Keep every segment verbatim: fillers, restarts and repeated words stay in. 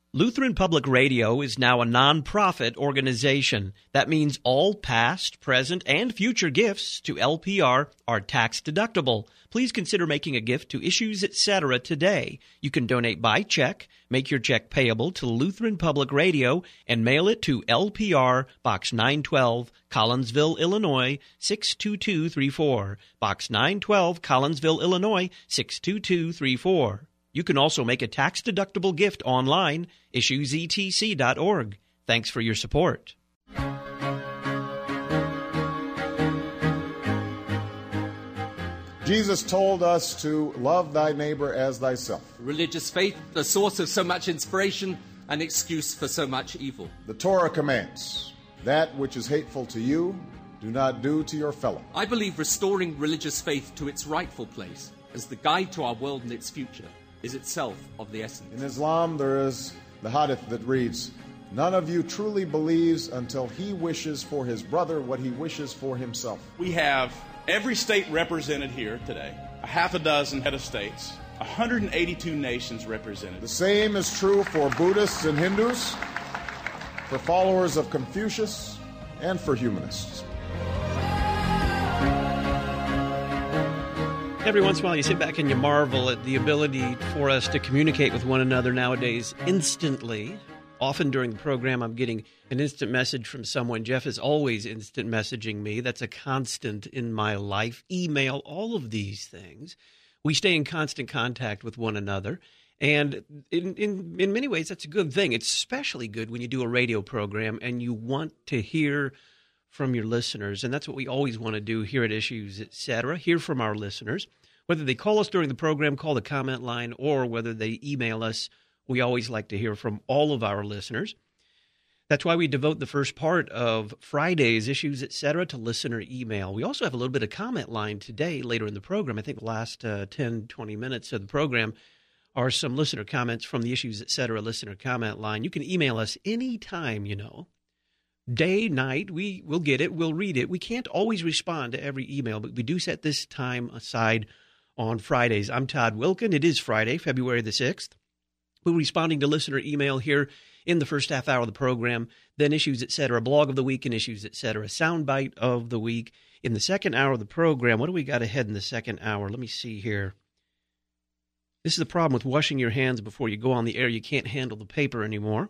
Lutheran Public Radio is now a nonprofit organization. That means all past, present, and future gifts to L P R are tax deductible. Please consider making a gift to Issues Etc. today. You can donate by check, make your check payable to Lutheran Public Radio, and mail it to L P R, Box nine twelve, Collinsville, Illinois, six two two three four. Box nine twelve, Collinsville, Illinois, six two two three four. You can also make a tax-deductible gift online, issues e t c dot org. Thanks for your support. Jesus told us to love thy neighbor as thyself. Religious faith, the source of so much inspiration, an excuse for so much evil. The Torah commands, that which is hateful to you, do not do to your fellow. I believe restoring religious faith to its rightful place as the guide to our world and its future is itself of the essence. In Islam, there is the hadith that reads, none of you truly believes until he wishes for his brother what he wishes for himself. We have every state represented here today, a half a dozen head of states, one hundred eighty-two nations represented. The same is true for Buddhists and Hindus, for followers of Confucius, and for humanists. Every once in a while you sit back and you marvel at the ability for us to communicate with one another nowadays instantly. Often during the program I'm getting an instant message from someone. Jeff is always instant messaging me. That's a constant in my life. Email, all of these things. We stay in constant contact with one another. And in, in, in many ways that's a good thing. It's especially good when you do a radio program and you want to hear from your listeners, and that's what we always want to do here at Issues Etc. Hear from our listeners. Whether they call us during the program, call the comment line, or whether they email us, we always like to hear from all of our listeners. That's why we devote the first part of Friday's Issues Etc. to listener email. We also have a little bit of comment line today, later in the program. I think the last uh, ten, twenty minutes of the program are some listener comments from the Issues Etc. listener comment line. You can email us anytime, you know. Day, night, we will get it, we'll read it. We can't always respond to every email, but we do set this time aside on Fridays. I'm Todd Wilken. It is Friday, February the sixth. We're responding to listener email here in the first half hour of the program, then Issues Etc., blog of the week and Issues Etc., soundbite of the week. In the second hour of the program, what do we got ahead in the second hour? Let me see here. This is the problem with washing your hands before you go on the air. You can't handle the paper anymore.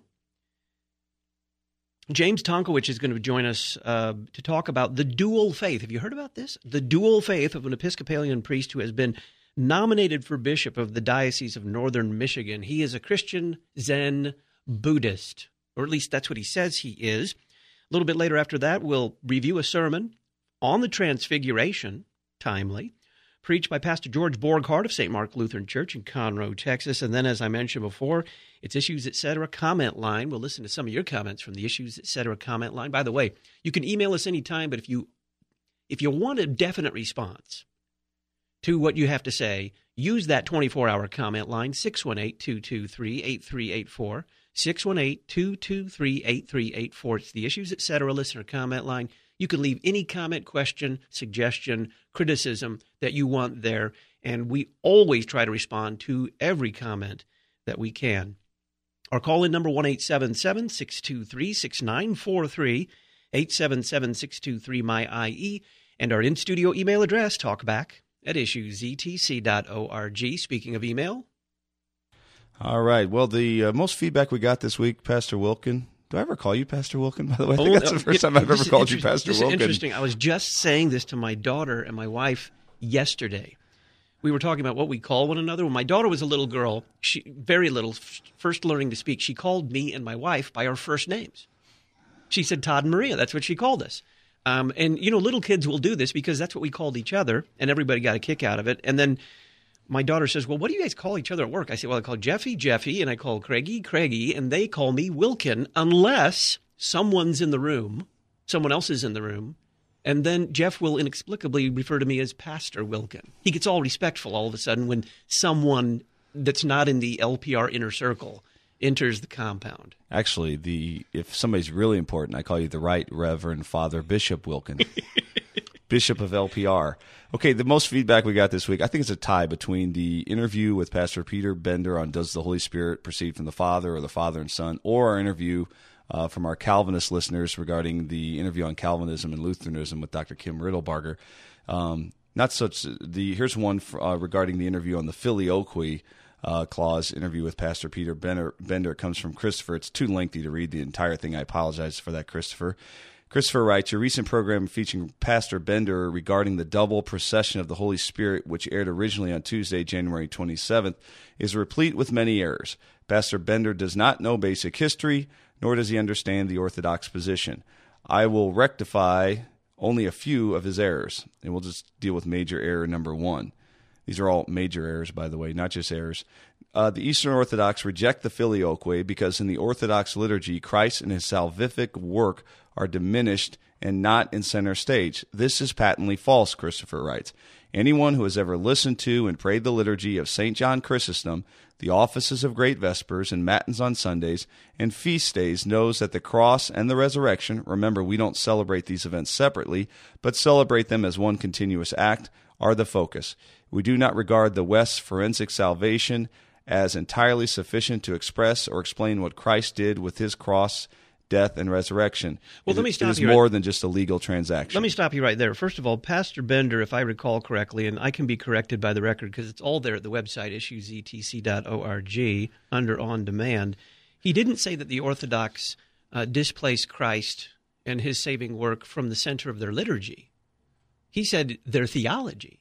James Tonkowich is going to join us uh, to talk about the dual faith. Have you heard about this? The dual faith of an Episcopalian priest who has been nominated for bishop of the Diocese of Northern Michigan. He is a Christian Zen Buddhist, or at least that's what he says he is. A little bit later after that, we'll review a sermon on the Transfiguration, timely, preached by Pastor George Borghardt of Saint Mark Lutheran Church in Conroe, Texas. And then, as I mentioned before, it's Issues Etc. comment line. We'll listen to some of your comments from the Issues Etc. comment line. By the way, you can email us anytime, but if you if you want a definite response to what you have to say, use that twenty-four hour comment line, six one eight, two two three, eight three eight four, six one eight, two two three, eight three eight four. It's the Issues Etc. listener comment line. You can leave any comment, question, suggestion, criticism that you want there, and we always try to respond to every comment that we can. Our call-in number, one eight seven seven, six two three, six nine four three, eight seven seven, six two three, M Y I E, and our in-studio email address, talkback at issues e t c dot org. Speaking of email. All right. Well, the uh, most feedback we got this week, Pastor Wilken. Do I ever call you Pastor Wilken, by the way? I think oh, that's the first time I've ever called you Pastor this Wilken. This is interesting. I was just saying this to my daughter and my wife yesterday. We were talking about what we call one another. When my daughter was a little girl, she very little, first learning to speak, she called me and my wife by our first names. She said Todd and Maria. That's what she called us. Um, and, you know, little kids will do this because that's what we called each other, and everybody got a kick out of it. And then my daughter says, well, what do you guys call each other at work? I say, well, I call Jeffy, Jeffy, and I call Craigie, Craigie, and they call me Wilken unless someone's in the room, someone else is in the room, and then Jeff will inexplicably refer to me as Pastor Wilken. He gets all respectful all of a sudden when someone that's not in the L P R inner circle enters the compound. Actually, the if somebody's really important, I call you the Right Reverend Father Bishop Wilken. Bishop of L P R. Okay, the most feedback we got this week, I think it's a tie between the interview with Pastor Peter Bender on Does the Holy Spirit Proceed from the Father or the Father and Son, or our interview uh, from our Calvinist listeners regarding the interview on Calvinism and Lutheranism with Doctor Kim Riddlebarger. Um, not such the here's one for, uh, regarding the interview on the filioque uh, clause interview with Pastor Peter Bender. Bender. It comes from Christopher. It's too lengthy to read the entire thing. I apologize for that, Christopher. Christopher writes, your recent program featuring Pastor Bender regarding the double procession of the Holy Spirit, which aired originally on Tuesday, January twenty-seventh, is replete with many errors. Pastor Bender does not know basic history, nor does he understand the Orthodox position. I will rectify only a few of his errors, and we'll just deal with major error number one. These are all major errors, by the way, not just errors. Uh, the Eastern Orthodox reject the filioque because in the Orthodox liturgy, Christ and his salvific work are diminished and not in center stage. This is patently false, Christopher writes. Anyone who has ever listened to and prayed the liturgy of Saint John Chrysostom, the offices of Great Vespers and Matins on Sundays, and feast days knows that the cross and the resurrection, remember we don't celebrate these events separately, but celebrate them as one continuous act, are the focus. We do not regard the West's forensic salvation as entirely sufficient to express or explain what Christ did with his cross, death, and resurrection. Well, it, let me stop it is you more right. than just a legal transaction. Let me stop you right there. First of all, Pastor Bender, if I recall correctly, and I can be corrected by the record because it's all there at the website, issues e t c dot org, under On Demand, he didn't say that the Orthodox uh, displace Christ and his saving work from the center of their liturgy. He said their theology.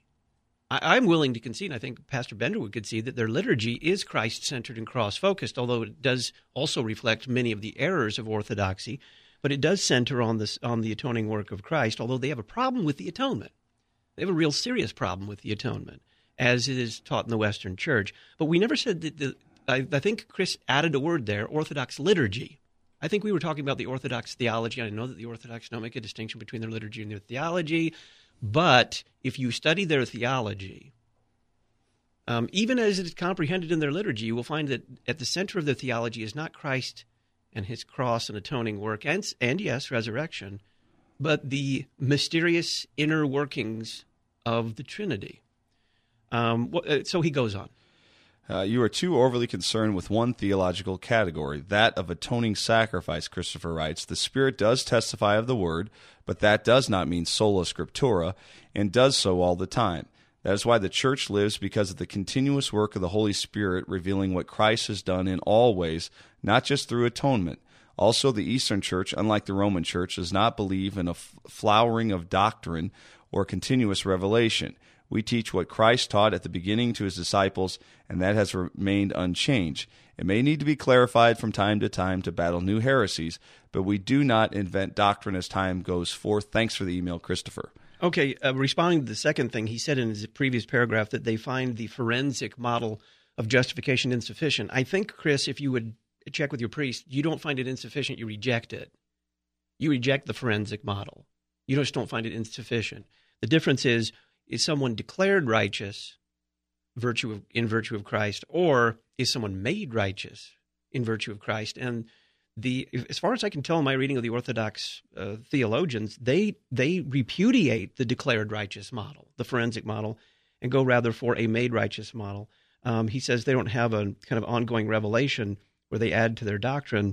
I, I'm willing to concede, and I think Pastor Bender would concede, that their liturgy is Christ-centered and cross-focused, although it does also reflect many of the errors of Orthodoxy. But it does center on this on the atoning work of Christ, although they have a problem with the atonement. They have a real serious problem with the atonement, as it is taught in the Western Church. But we never said that the I, I think Chris added a word there, Orthodox liturgy. I think we were talking about the Orthodox theology. I know that the Orthodox don't make a distinction between their liturgy and their theology, but if you study their theology, um, even as it is comprehended in their liturgy, you will find that at the center of their theology is not Christ and his cross and atoning work, and, and yes, resurrection, but the mysterious inner workings of the Trinity. Um, so he goes on. Uh, you are too overly concerned with one theological category, that of atoning sacrifice, Christopher writes. The Spirit does testify of the Word, but that does not mean sola scriptura, and does so all the time. That is why the Church lives, because of the continuous work of the Holy Spirit revealing what Christ has done in all ways, not just through atonement. Also, the Eastern Church, unlike the Roman Church, does not believe in a f- flowering of doctrine or continuous revelation. We teach what Christ taught at the beginning to his disciples, and that has remained unchanged. It may need to be clarified from time to time to battle new heresies, but we do not invent doctrine as time goes forth. Thanks for the email, Christopher. Okay, uh, responding to the second thing, he said in his previous paragraph that they find the forensic model of justification insufficient. I think, Chris, if you would check with your priest, you don't find it insufficient, you reject it. You reject the forensic model. You just don't find it insufficient. The difference is, is someone declared righteous virtue of, in virtue of Christ, or is someone made righteous in virtue of Christ? And the, as far as I can tell in my reading of the Orthodox uh, theologians, they they repudiate the declared righteous model, the forensic model, and go rather for a made righteous model. Um, he says they don't have a kind of ongoing revelation where they add to their doctrine.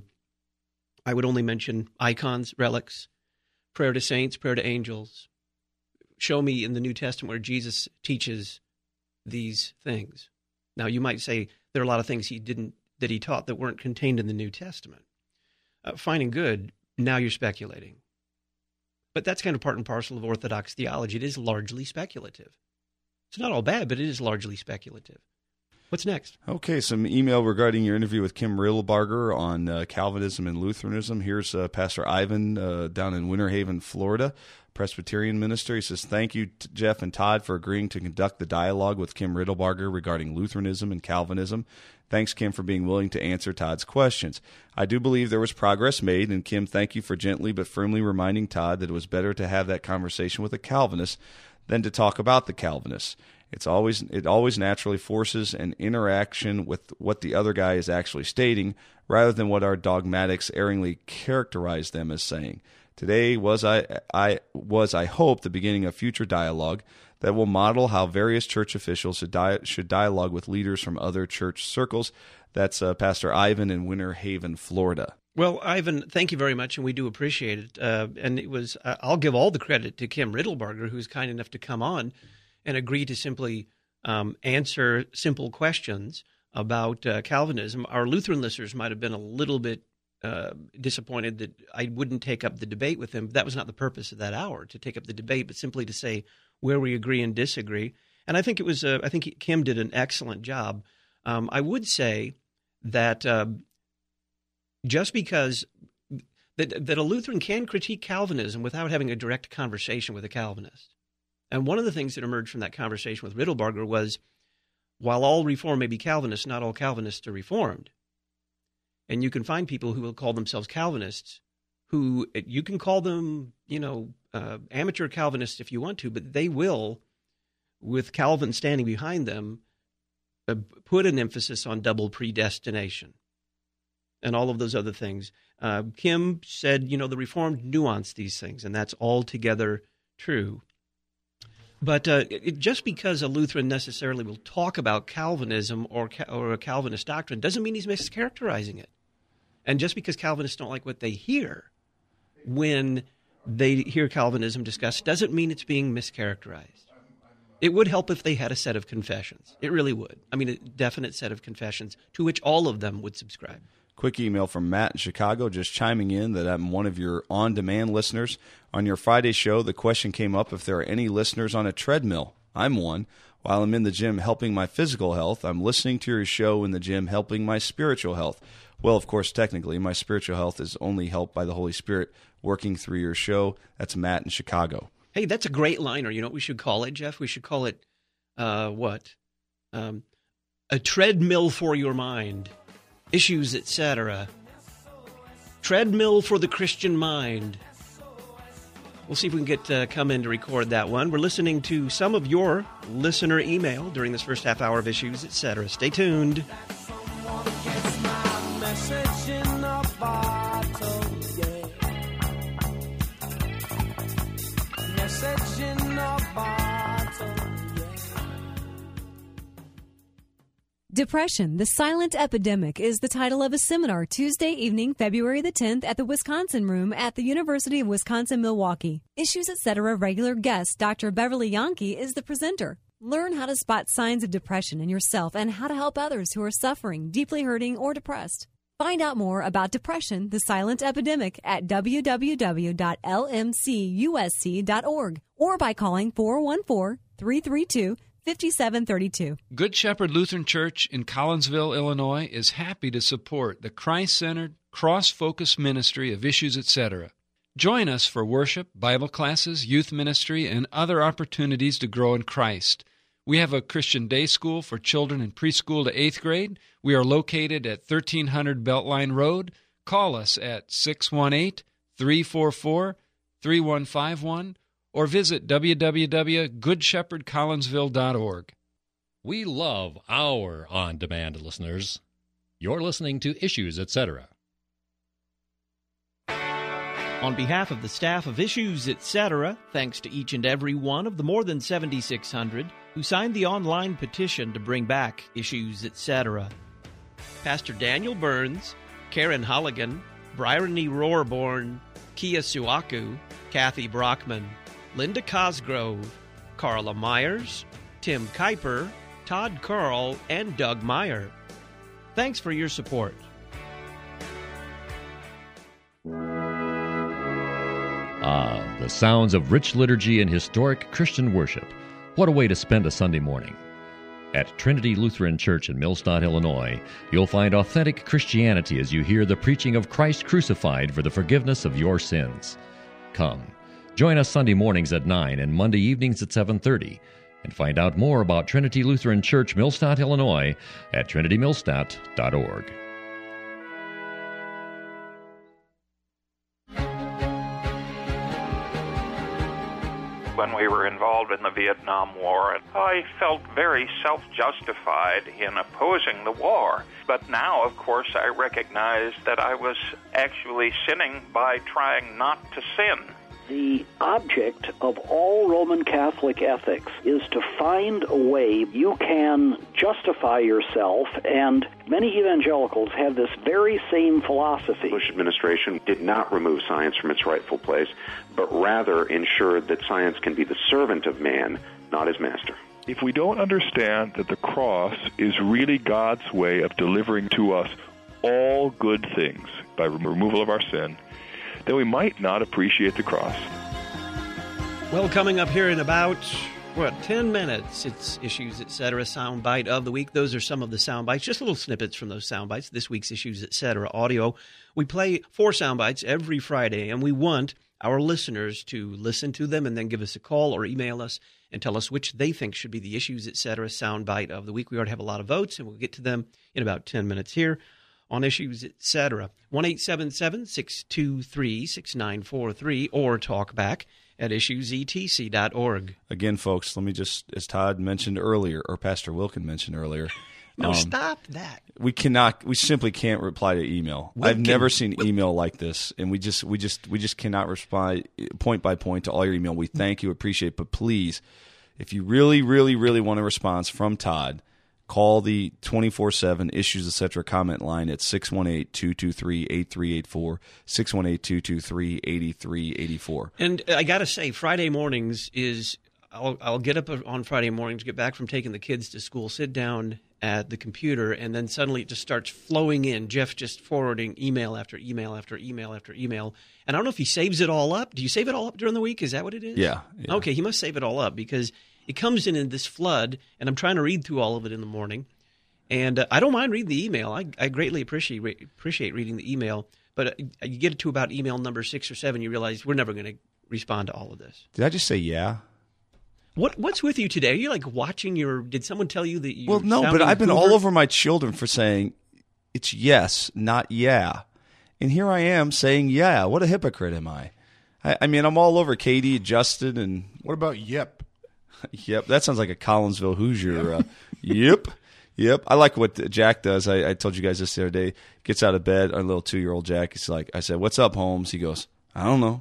I would only mention icons, relics, prayer to saints, prayer to angels. Show me in the New Testament where Jesus teaches these things. Now, you might say there are a lot of things he didn't that he taught that weren't contained in the New Testament. Uh, fine and good. Now you're speculating. But that's kind of part and parcel of Orthodox theology. It is largely speculative. It's not all bad, but it is largely speculative. What's next? Okay, some email regarding your interview with Kim Riddlebarger on uh, Calvinism and Lutheranism. Here's uh, Pastor Ivan uh, down in Winter Haven, Florida, Presbyterian minister. He says, thank you, to Jeff and Todd, for agreeing to conduct the dialogue with Kim Riddlebarger regarding Lutheranism and Calvinism. Thanks, Kim, for being willing to answer Todd's questions. I do believe there was progress made, and Kim, thank you for gently but firmly reminding Todd that it was better to have that conversation with a Calvinist than to talk about the Calvinists. It's always it always naturally forces an interaction with what the other guy is actually stating, rather than what our dogmatics erringly characterize them as saying. Today was, I, I, was, I hope, the beginning of future dialogue that will model how various church officials should, di- should dialogue with leaders from other church circles. That's uh, Pastor Ivan in Winter Haven, Florida. Well, Ivan, thank you very much, and we do appreciate it. Uh, and it was uh, I'll give all the credit to Kim Riddlebarger, who's kind enough to come on and agree to simply um, answer simple questions about uh, Calvinism. Our Lutheran listeners might have been a little bit uh, disappointed that I wouldn't take up the debate with him. That was not the purpose of that hour, to take up the debate, but simply to say where we agree and disagree. And I think it was uh, I think Kim did an excellent job. Um, I would say that uh, just because that, that a Lutheran can critique Calvinism without having a direct conversation with a Calvinist. And one of the things that emerged from that conversation with Riddlebarger was, while all Reform may be Calvinist, not all Calvinists are Reformed. And you can find people who will call themselves Calvinists, who you can call them, you know, uh, amateur Calvinists if you want to, but they will, with Calvin standing behind them, uh, put an emphasis on double predestination and all of those other things. Uh, Kim said, you know, the Reformed nuance these things, and that's altogether true. But uh, it, just because a Lutheran necessarily will talk about Calvinism or or a Calvinist doctrine doesn't mean he's mischaracterizing it. And just because Calvinists don't like what they hear when they hear Calvinism discussed doesn't mean it's being mischaracterized. It would help if they had a set of confessions. It really would. I mean, a definite set of confessions to which all of them would subscribe. Quick email from Matt in Chicago, just chiming in that I'm one of your on-demand listeners. On your Friday show, the question came up if there are any listeners on a treadmill. I'm one. While I'm in the gym helping my physical health, I'm listening to your show in the gym helping my spiritual health. Well, of course, technically, my spiritual health is only helped by the Holy Spirit working through your show. That's Matt in Chicago. Hey, that's a great liner. You know what we should call it, Jeff? We should call it, uh, what? Um, a treadmill for your mind. Issues, et cetera. Treadmill for the Christian mind. We'll see if we can get uh, come in to record that one. We're listening to some of your listener email during this first half hour of Issues, et cetera. Stay tuned. Depression, the Silent Epidemic is the title of a seminar Tuesday evening, February the tenth at the Wisconsin Room at the University of Wisconsin-Milwaukee. Issues, et cetera. Regular guest Doctor Beverly Yankee is the presenter. Learn how to spot signs of depression in yourself and how to help others who are suffering, deeply hurting, or depressed. Find out more about depression, the silent epidemic, at w w w dot l m c u s c dot org or by calling four one four, three three two, five seven three two. Good Shepherd Lutheran Church in Collinsville, Illinois is happy to support the Christ-centered, cross-focused ministry of Issues, et cetera. Join us for worship, Bible classes, youth ministry, and other opportunities to grow in Christ. We have a Christian day school for children in preschool to eighth grade. We are located at thirteen hundred Beltline Road. Call us at six one eight, three four four, three one five one or visit w w w dot good shepherd collinsville dot org. We love our on-demand listeners. You're listening to Issues, et cetera. On behalf of the staff of Issues, et cetera, thanks to each and every one of the more than seventy-six hundred who signed the online petition to bring back Issues, et cetera. Pastor Daniel Burns, Karen Holligan, Bryony Roarborn, Kia Suaku, Kathy Brockman, Linda Cosgrove, Carla Myers, Tim Kuiper, Todd Carl, and Doug Meyer. Thanks for your support. Ah, the sounds of rich liturgy and historic Christian worship. What a way to spend a Sunday morning. At Trinity Lutheran Church in Millstadt, Illinois, you'll find authentic Christianity as you hear the preaching of Christ crucified for the forgiveness of your sins. Come, join us Sunday mornings at nine and Monday evenings at seven thirty, and find out more about Trinity Lutheran Church, Millstadt, Illinois at trinity millstadt dot org. when we were involved in the Vietnam War, and I felt very self-justified in opposing the war. But now, of course, I recognize that I was actually sinning by trying not to sin. The object of all Roman Catholic ethics is to find a way you can justify yourself, and many evangelicals have this very same philosophy. The Bush administration did not remove science from its rightful place, but rather ensured that science can be the servant of man, not his master. If we don't understand that the cross is really God's way of delivering to us all good things by removal of our sin, then we might not appreciate the cross. Well, coming up here in about, what, ten minutes, it's Issues, et cetera, soundbite of the week. Those are some of the soundbites, just little snippets from those soundbites, this week's Issues, et cetera, audio. We play four soundbites every Friday, and we want our listeners to listen to them and then give us a call or email us and tell us which they think should be the Issues, et cetera, soundbite of the week. We already have a lot of votes, and we'll get to them in about ten minutes here on Issues, et cetera. one eight seven seven, six two three, six nine four three or talk back at issues e t c dot org. Again, folks, let me just, as Todd mentioned earlier, or Pastor Wilkin mentioned earlier. No, um, stop that. We cannot, we simply can't reply to email. Wilkin. I've never seen email like this, and we just, we just, we just cannot respond point by point to all your email. We thank you, appreciate it, but please, if you really, really, really want a response from Todd, call the twenty-four seven Issues, et cetera comment line at six one eight, two two three, eight three eight four, six one eight, two two three, eight three eight four. And I got to say, Friday mornings is, I'll, I'll get up on Friday mornings, get back from taking the kids to school, sit down at the computer, and then suddenly it just starts flowing in. Jeff just forwarding email after email after email after email. And I don't know if he saves it all up. Do you save it all up during the week? Is that what it is? Yeah. yeah. Okay, he must save it all up because it comes in in this flood, and I'm trying to read through all of it in the morning. And uh, I don't mind reading the email. I, I greatly appreciate re- appreciate reading the email. But uh, you get it to about email number six or seven, you realize we're never going to respond to all of this. Did I just say yeah? What What's with you today? Are you like watching your – did someone tell you that you Well, no, but I've been Hoover? all over my children for saying it's yes, not yeah. And here I am saying yeah. What a hypocrite am I? I, I mean, I'm all over Katie, Justin, and – What about yep? Yep, that sounds like a Collinsville Hoosier. Uh, yep, yep. I like what Jack does. I, I told you guys this the other day. Gets out of bed, our little two-year-old Jack. He's like, I said, "What's up, Holmes?" He goes, "I don't know."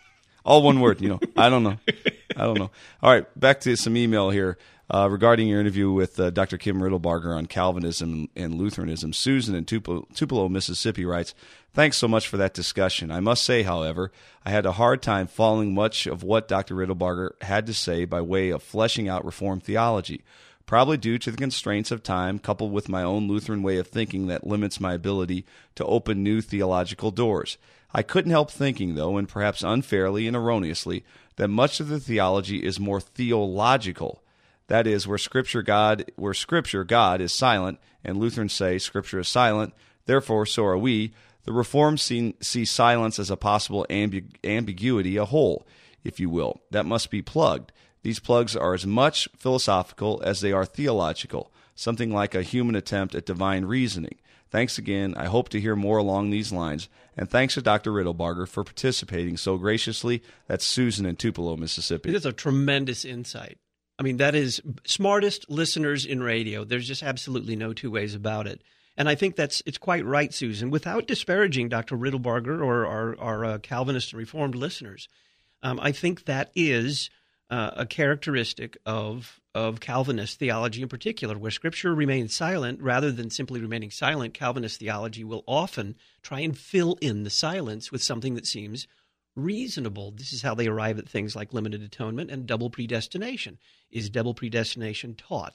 All one word, you know. I don't know. I don't know. All right, back to some email here uh, regarding your interview with uh, Doctor Kim Riddlebarger on Calvinism and Lutheranism. Susan in Tupelo, Tupelo, Mississippi writes, "Thanks so much for that discussion. I must say, however, I had a hard time following much of what Doctor Riddlebarger had to say by way of fleshing out Reformed theology, probably due to the constraints of time coupled with my own Lutheran way of thinking that limits my ability to open new theological doors. I couldn't help thinking, though, and perhaps unfairly and erroneously, that much of the theology is more theological. That is, where Scripture God, where Scripture God is silent, and Lutherans say Scripture is silent, therefore so are we. The Reformed see, see silence as a possible ambi- ambiguity, a hole, if you will, that must be plugged. These plugs are as much philosophical as they are theological, something like a human attempt at divine reasoning. Thanks again. I hope to hear more along these lines. And thanks to Doctor Riddlebarger for participating so graciously. That's Susan in Tupelo, Mississippi. It is a tremendous insight. I mean, that is smartest listeners in radio. There's just absolutely no two ways about it. And I think that's it's quite right, Susan, without disparaging Doctor Riddlebarger or our, our uh, Calvinist and Reformed listeners. Um, I think that is uh, a characteristic of of Calvinist theology in particular, where Scripture remains silent rather than simply remaining silent. Calvinist theology will often try and fill in the silence with something that seems reasonable. This is how they arrive at things like limited atonement and double predestination. Is double predestination taught?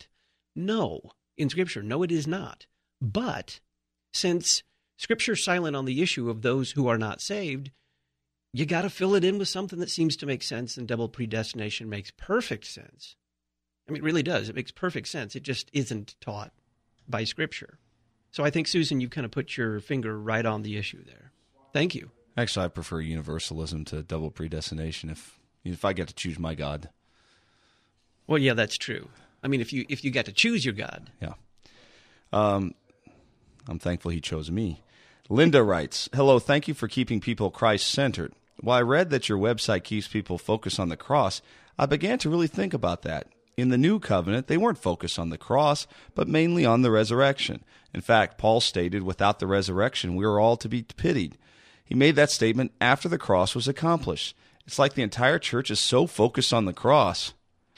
No. In Scripture, no, it is not. But since Scripture's silent on the issue of those who are not saved, you got to fill it in with something that seems to make sense, and double predestination makes perfect sense. I mean, it really does. It makes perfect sense. It just isn't taught by Scripture. So I think, Susan, you kind of put your finger right on the issue there. Thank you. Actually, I prefer universalism to double predestination if if I get to choose my God. Well, yeah, that's true. I mean, if you if you got to choose your God. Yeah. Um, I'm thankful he chose me. Linda writes, "Hello, thank you for keeping people Christ-centered. While I read that your website keeps people focused on the cross, I began to really think about that. In the New Covenant, they weren't focused on the cross, but mainly on the resurrection. In fact, Paul stated, without the resurrection, we are all to be pitied. He made that statement after the cross was accomplished. It's like the entire church is so focused on the cross.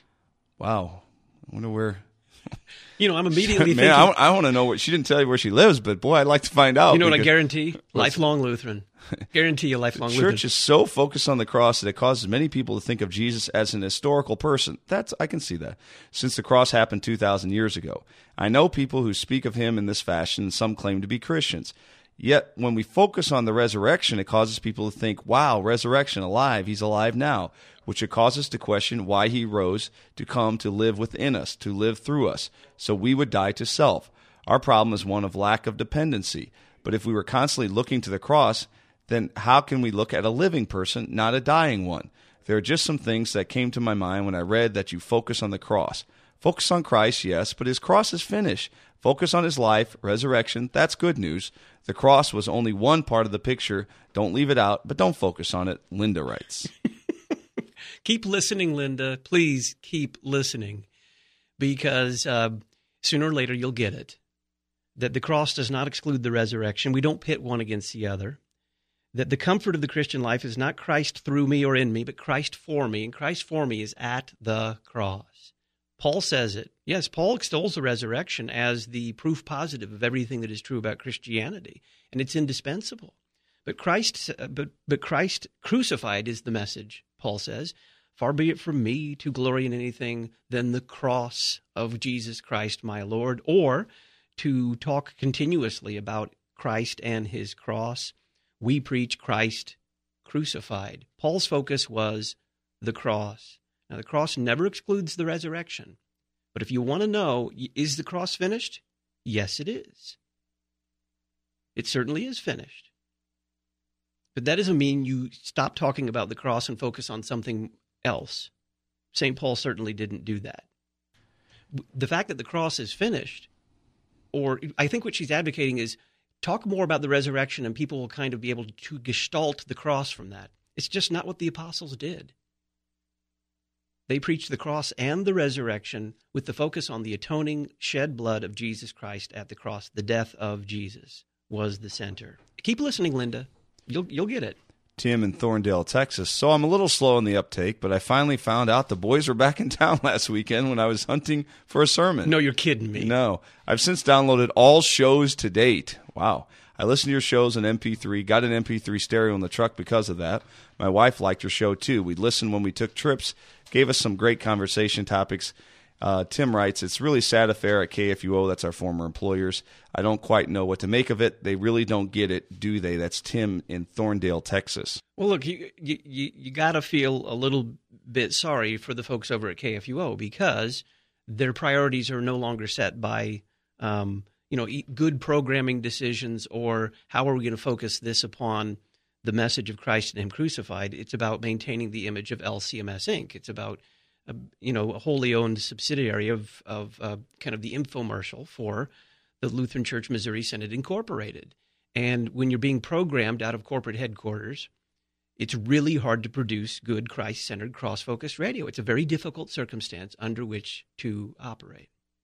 Wow. I wonder where... You know, I'm immediately Man, thinking... I, I want to know what... She didn't tell you where she lives, but boy, I'd like to find out. You know what I because- guarantee? Lifelong Lutheran. Guarantee you lifelong The Lutheran. church is so focused on the cross that it causes many people to think of Jesus as an historical person. That's I can see that. Since the cross happened two thousand years ago. I know people who speak of him in this fashion, and some claim to be Christians. Yet, when we focus on the resurrection, it causes people to think, wow, resurrection, alive, he's alive now, which it causes to question why he rose to come to live within us, to live through us, so we would die to self. Our problem is one of lack of dependency. But if we were constantly looking to the cross, then how can we look at a living person, not a dying one? There are just some things that came to my mind when I read that you focus on the cross. Focus on Christ, yes, but his cross is finished. Focus on his life, resurrection, that's good news. The cross was only one part of the picture. Don't leave it out, but don't focus on it, Linda writes. Keep listening, Linda. Please keep listening, because uh, sooner or later you'll get it. That the cross does not exclude the resurrection. We don't pit one against the other. That the comfort of the Christian life is not Christ through me or in me, but Christ for me. And Christ for me is at the cross. Paul says it. Yes, Paul extols the resurrection as the proof positive of everything that is true about Christianity, and it's indispensable. But Christ, but, but Christ crucified is the message, Paul says. Far be it from me to glory in anything than the cross of Jesus Christ, my Lord, or to talk continuously about Christ and his cross. We preach Christ crucified. Paul's focus was the cross. Now, the cross never excludes the resurrection. But if you want to know, is the cross finished? Yes, it is. It certainly is finished. But that doesn't mean you stop talking about the cross and focus on something else. Saint Paul certainly didn't do that. The fact that the cross is finished, or I think what she's advocating is talk more about the resurrection and people will kind of be able to gestalt the cross from that. It's just not what the apostles did. They preached the cross and the resurrection with the focus on the atoning shed blood of Jesus Christ at the cross. The death of Jesus was the center. Keep listening, Linda. You'll you'll get it. Tim in Thorndale, Texas. So I'm a little slow in the uptake, but I finally found out the boys were back in town last weekend when I was hunting for a sermon. No, you're kidding me. No. I've since downloaded all shows to date. Wow. I listened to your shows in M P three, got an M P three stereo in the truck because of that. My wife liked your show, too. We'd listen when we took trips, gave us some great conversation topics. Uh, Tim writes, it's really sad affair at K F U O. That's our former employers. I don't quite know what to make of it. They really don't get it, do they? That's Tim in Thorndale, Texas. Well, look, you you, you got to feel a little bit sorry for the folks over at K F U O because their priorities are no longer set by um, you know, good programming decisions or how are we going to focus this upon the message of Christ and Him crucified. It's about maintaining the image of L C M S Incorporated. It's about a, you know, a wholly owned subsidiary of of uh, kind of the infomercial for the Lutheran Church Missouri Synod Incorporated. And when you're being programmed out of corporate headquarters, it's really hard to produce good Christ-centered, cross-focused radio. It's a very difficult circumstance under which to operate.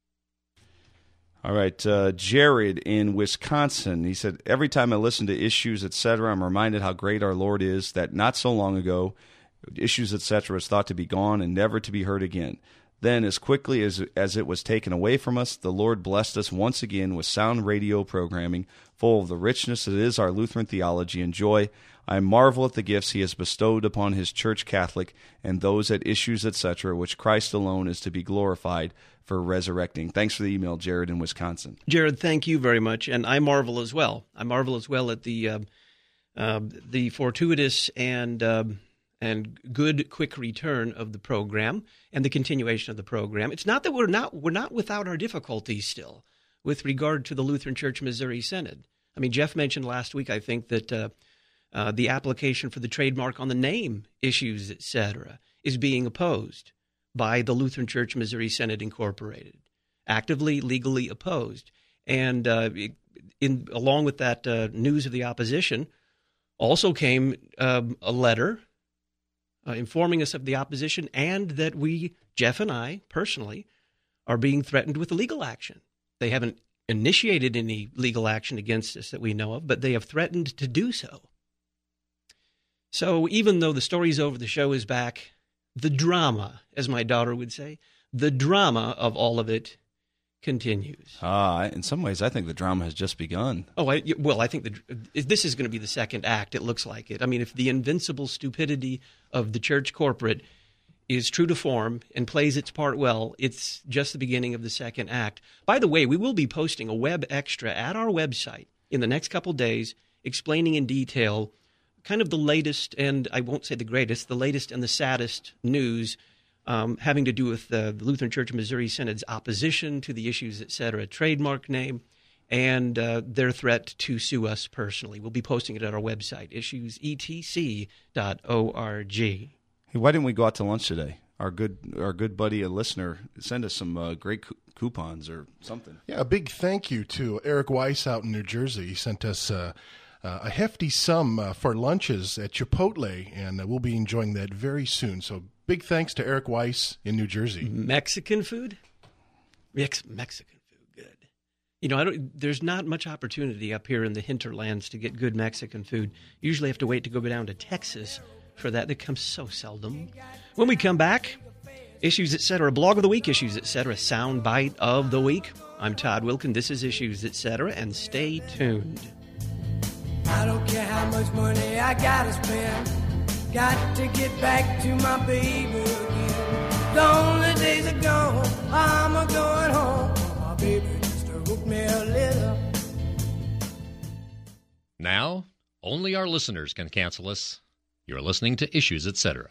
All right, uh, Jared in Wisconsin, he said, every time I listen to Issues, et cetera, I'm reminded how great our Lord is, that not so long ago, Issues, et cetera, was thought to be gone and never to be heard again. Then, as quickly as as it was taken away from us, the Lord blessed us once again with sound radio programming full of the richness that is our Lutheran theology and joy. I marvel at the gifts He has bestowed upon His Church Catholic and those at Issues, et cetera, which Christ alone is to be glorified for resurrecting. Thanks for the email, Jared in Wisconsin. Jared, thank you very much, and I marvel as well. I marvel as well at the uh, uh, the fortuitous and uh, and good, quick return of the program and the continuation of the program. It's not that we're not we're not without our difficulties still with regard to the Lutheran Church Missouri Synod. I mean, Jeff mentioned last week, I think, that uh, uh, the application for the trademark on the name Issues, et cetera, is being opposed by the Lutheran Church Missouri Synod Incorporated, actively, legally opposed. And uh, in along with that uh, news of the opposition also came um, a letter uh, informing us of the opposition, and that we, Jeff and I, personally, are being threatened with legal action. They haven't initiated any legal action against us that we know of, but they have threatened to do so. So even though the story's over, the show is back, the drama, as my daughter would say, the drama of all of it continues. Ah, in some ways, I think the drama has just begun. Oh, I, well, I think the, this is going to be the second act. It looks like it. I mean, if the invincible stupidity of the church corporate is true to form and plays its part well, it's just the beginning of the second act. By the way, we will be posting a web extra at our website in the next couple days explaining in detail kind of the latest, and I won't say the greatest, the latest and the saddest news Um, having to do with the, the Lutheran Church of Missouri Synod's opposition to the Issues, et cetera, trademark name, and uh, their threat to sue us personally. We'll be posting it at our website, issues e t c dot org. Hey, why didn't we go out to lunch today? Our good our good buddy, a listener, send us some uh, great co- coupons or something. Yeah, a big thank you to Eric Weiss out in New Jersey. He sent us uh, uh, a hefty sum uh, for lunches at Chipotle, and uh, we'll be enjoying that very soon. So big thanks to Eric Weiss in New Jersey. Mexican food? Mex- Mexican food, good. You know, I don't. There's not much opportunity up here in the hinterlands to get good Mexican food. Usually have to wait to go down to Texas for that. That comes so seldom. When we come back, Issues, et cetera, blog of the week, Issues, et cetera, sound bite of the week. I'm Todd Wilkin. This is Issues, et cetera, and stay tuned. I don't care how much money I gotta spend. Got to get back to my baby again. The only days are gone, I'm a going home. My baby just wrote me a letter. Now, only our listeners can cancel us. You're listening to Issues, et cetera.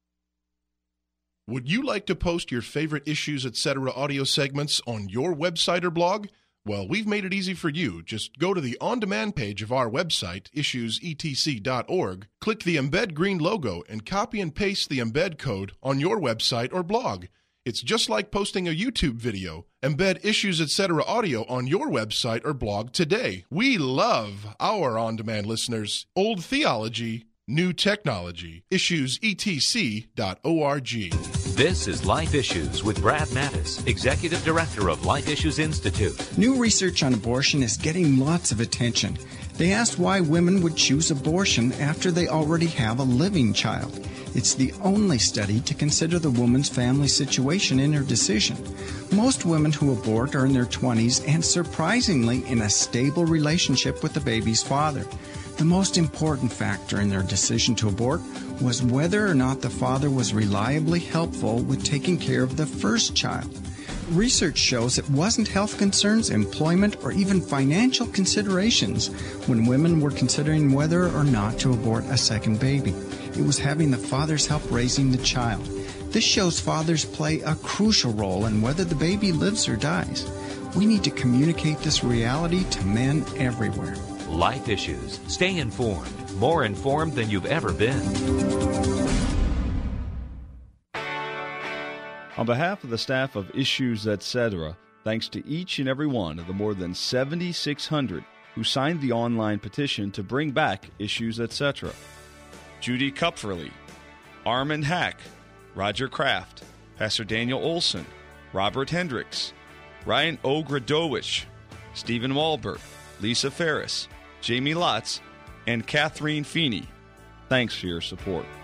Would you like to post your favorite Issues, et cetera audio segments on your website or blog? Well, we've made it easy for you. Just go to the on-demand page of our website, issues e t c dot org, click the Embed Green logo, and copy and paste the embed code on your website or blog. It's just like posting a YouTube video. Embed Issues, et cetera audio on your website or blog today. We love our on-demand listeners. Old theology, new technology. issues e t c dot org. This is Life Issues with Brad Mattis, Executive Director of Life Issues Institute. New research on abortion is getting lots of attention. They asked why women would choose abortion after they already have a living child. It's the only study to consider the woman's family situation in her decision. Most women who abort are in their twenties and, surprisingly, in a stable relationship with the baby's father. The most important factor in their decision to abort was whether or not the father was reliably helpful with taking care of the first child. Research shows it wasn't health concerns, employment, or even financial considerations when women were considering whether or not to abort a second baby. It was having the father's help raising the child. This shows fathers play a crucial role in whether the baby lives or dies. We need to communicate this reality to men everywhere. Life Issues. Stay informed. More informed than you've ever been. On behalf of the staff of Issues, et cetera, thanks to each and every one of the more than seventy-six hundred who signed the online petition to bring back Issues, et cetera. Judy Kupferly, Armin Hack, Roger Kraft, Pastor Daniel Olson, Robert Hendricks, Ryan Ogradowicz, Stephen Walbert, Lisa Ferris, Jamie Lotz, and Catherine Feeney. Thanks for your support.